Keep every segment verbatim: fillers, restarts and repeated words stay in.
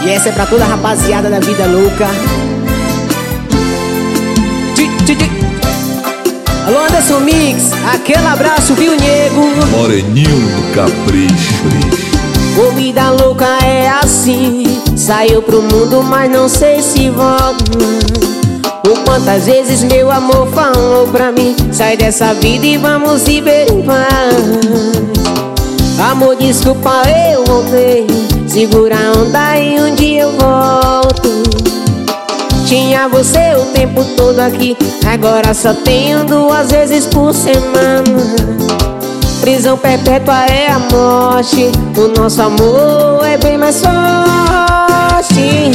E essa é pra toda a rapaziada da vida louca. Alô, Anderson Mix, aquele abraço, viu, nego? Moreninho do Capricho. Ô, vida louca é assim, saiu pro mundo, mas não sei se volta. Ou quantas vezes meu amor falou pra mim: sai dessa vida e vamos viver em paz. Amor, desculpa, eu voltei, segura a onda e um dia eu volto. Tinha você o tempo todo aqui, agora só tenho duas vezes por semana. Prisão perpétua é a morte, o nosso amor é bem mais forte.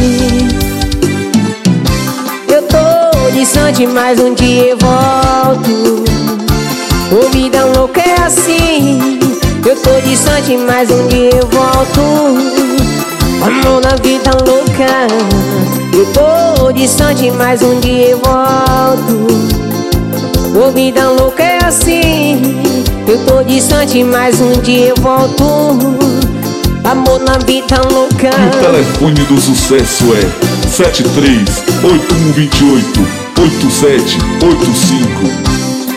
Eu tô distante, mas um dia eu volto. Ô, vida louca é assim, eu tô distante, mas um dia eu volto. Amor na vida louca, eu tô distante, mas um dia eu volto. Ô, vida louca é assim, eu tô distante, mas um dia eu volto. Amor na vida louca. E o telefone do sucesso é sete três oito um dois oito oito sete oito cinco.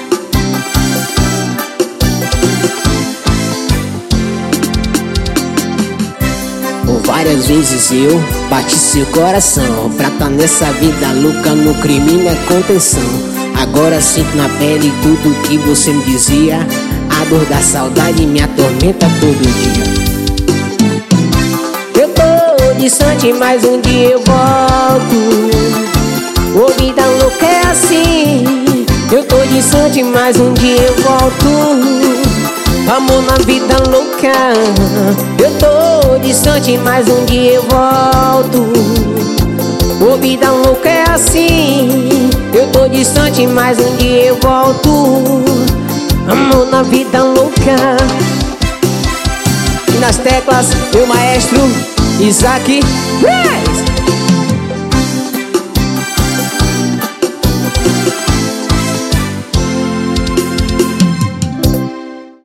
Várias vezes eu bati seu coração, pra tá nessa vida louca, no crime não é contenção. Agora sinto na pele tudo que você me dizia. A dor da saudade me atormenta todo dia. Eu tô distante, mas um dia eu volto. Ô, vida louca é assim, eu tô distante, mas um dia eu volto. Amor na vida louca, eu tô distante, mas um dia eu volto. Ô, vida louca é assim, eu tô distante, mas um dia eu volto. Amor na vida louca. E nas teclas, meu maestro Isaac.